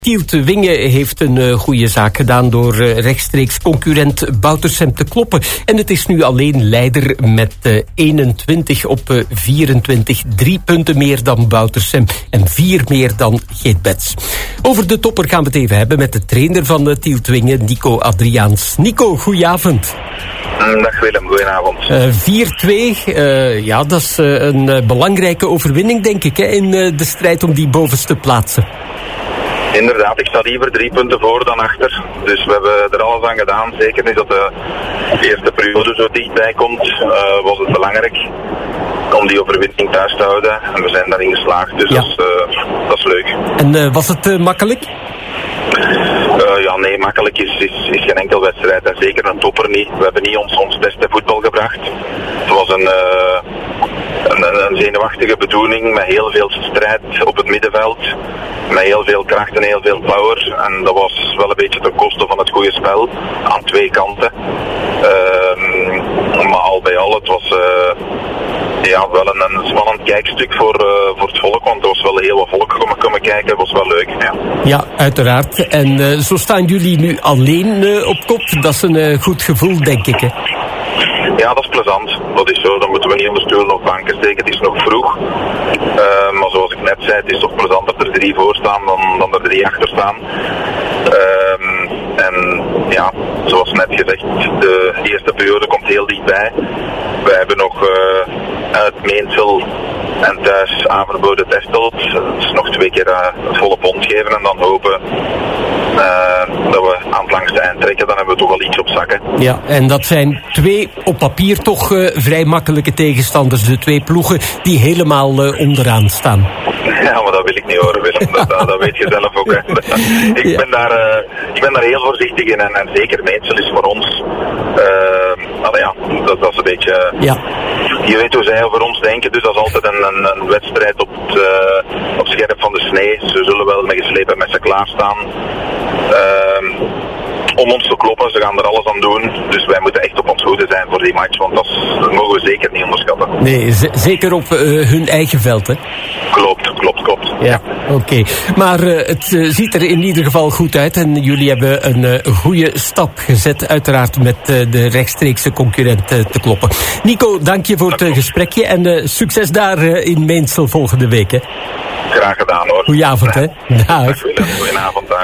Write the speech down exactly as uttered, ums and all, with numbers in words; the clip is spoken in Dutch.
Tieltwinge heeft een uh, goede zaak gedaan door uh, rechtstreeks concurrent Boutersem te kloppen. En het is nu alleen leider met uh, eenentwintig op uh, vierentwintig. Drie punten meer dan Boutersem en vier meer dan Geetbets. Over de topper gaan we het even hebben met de trainer van uh, Tieltwinge, Nico Adriaans. Nico, goedenavond. Dag Willem, goedenavond. Uh, vier twee, uh, ja, dat is uh, een uh, belangrijke overwinning, denk ik, hè, in uh, de strijd om die bovenste plaatsen. Inderdaad, ik sta liever drie punten voor dan achter. Dus we hebben er alles aan gedaan. Zeker nu dat de eerste periode zo dichtbij komt, uh, was het belangrijk om die overwinning thuis te houden. En we zijn daarin geslaagd, dus ja. dat, is, uh, dat is leuk. En uh, was het uh, makkelijk? Uh, ja, nee, makkelijk is, is, is geen enkel wedstrijd. En zeker een topper niet. We hebben niet ons, ons beste voetbal gebracht. Het was een... Uh, Een, een zenuwachtige bedoeling met heel veel strijd op het middenveld. Met heel veel kracht en heel veel power. En dat was wel een beetje ten koste van het goede spel. Aan twee kanten. Uh, maar al bij al, het was uh, ja, wel een, een spannend kijkstuk voor, uh, voor het volk. Want er was wel heel wat volk komen, komen kijken. Dat was wel leuk. Ja, ja uiteraard. En uh, zo staan jullie nu alleen uh, op kop. Dat is een uh, goed gevoel, denk ik, hè? Ja, dat is plezant. Dat is zo. Dan moeten we niet onder stoelen of banken steken. Het is nog vroeg. Uh, maar zoals ik net zei, het is toch plezant dat er drie voor staan dan, dan er drie achter staan. Uh, en ja, zoals net gezegd, de eerste periode komt heel dichtbij. We hebben nog uh, uit Meensel en thuis Averboden Testelt. Dus nog twee keer uh, het volle pond geven en dan hopen uh, dat we aan het langste eind trekken. Dan hebben we toch wel iets op zakken. Ja, en dat zijn twee op papier toch uh, vrij makkelijke tegenstanders. De twee ploegen die helemaal uh, onderaan staan. Ja, maar dat wil ik niet horen, Willem. Dat, dat, dat weet je zelf ook. Hè. ik, ja. ben daar, uh, ik ben daar heel voorzichtig in. En, en zeker Meensel is voor ons... Uh, nou ja, dat, dat is een beetje... Uh, ja. Je weet hoe zij over ons denken, dus dat is altijd een, een, een wedstrijd op het, uh, op scherp van de snee. Ze zullen wel met geslepen messen klaarstaan. Uh, om ons te kloppen, ze gaan er alles aan doen. Dus wij moeten echt op ons hoede zijn voor die match, want dat, is, dat mogen we zeker niet onderschatten. Nee, z- zeker op uh, hun eigen veld, hè? Klopt, klopt, klopt. Ja, oké. Okay. Maar uh, het uh, ziet er in ieder geval goed uit en jullie hebben een uh, goede stap gezet, uiteraard met uh, de rechtstreekse concurrent uh, te kloppen. Nico, dank je voor het uh, gesprekje en uh, succes daar uh, in Meensel volgende week, hè? Graag gedaan, hoor. Goedenavond, hè? Dag. Goedenavond, dag.